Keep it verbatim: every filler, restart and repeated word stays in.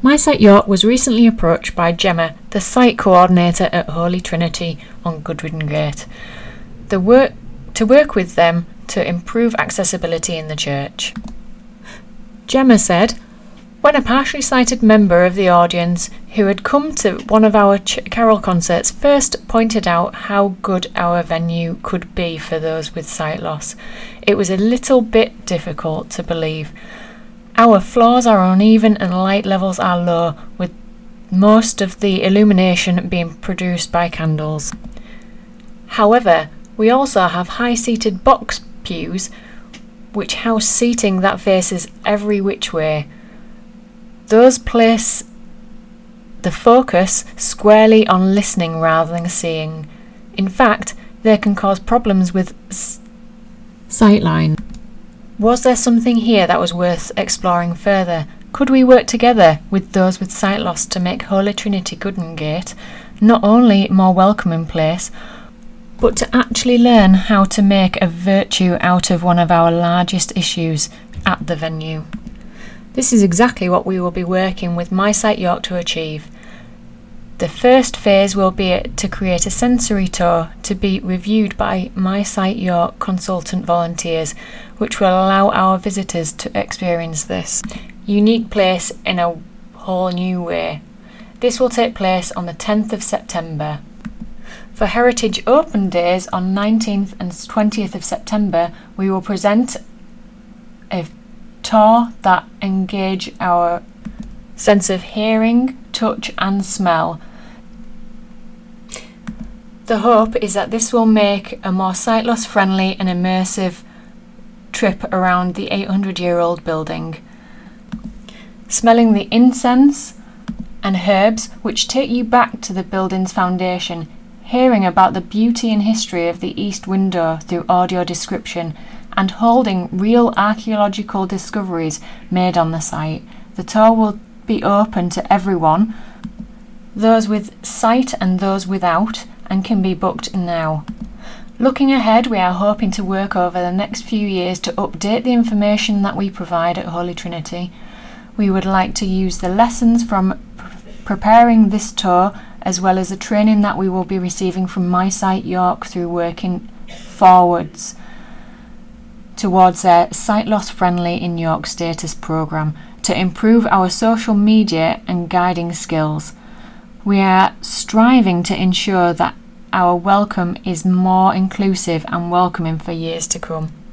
MySite York was recently approached by Gemma, the site coordinator at Holy Trinity on Goodwin Gate, the work, to work with them to improve accessibility in the church. Gemma said, "When a partially sighted member of the audience who had come to one of our ch- carol concerts first pointed out how good our venue could be for those with sight loss, it was a little bit difficult to believe. Our floors are uneven and light levels are low, with most of the illumination being produced by candles. However, we also have high-seated box pews which house seating that faces every which way. Those place the focus squarely on listening rather than seeing. In fact, they can cause problems with s- sightline. Was there something here that was worth exploring further? Could we work together with those with sight loss to make Holy Trinity Goodwin Gate not only more welcoming place, but to actually learn how to make a virtue out of one of our largest issues at the venue?" This is exactly what we will be working with MySite York to achieve. The first phase will be to create a sensory tour to be reviewed by MySite York consultant volunteers, which will allow our visitors to experience this unique place in a whole new way. This will take place on the tenth of September. For Heritage Open Days on nineteenth and twentieth of September, we will present a tour that engage our sense of hearing, touch and smell. The hope is that this will make a more sight loss friendly and immersive trip around the eight hundred year old building. Smelling the incense and herbs which take you back to the building's foundation, hearing about the beauty and history of the east window through audio description, and holding real archaeological discoveries made on the site. The tour will be open to everyone, those with sight and those without, and can be booked now. Looking ahead, we are hoping to work over the next few years to update the information that we provide at Holy Trinity. We would like to use the lessons from pr- preparing this tour, as well as the training that we will be receiving from MySite York through working forwards towards their Sight Loss Friendly in York status programme to improve our social media and guiding skills. We are striving to ensure that our welcome is more inclusive and welcoming for years to come.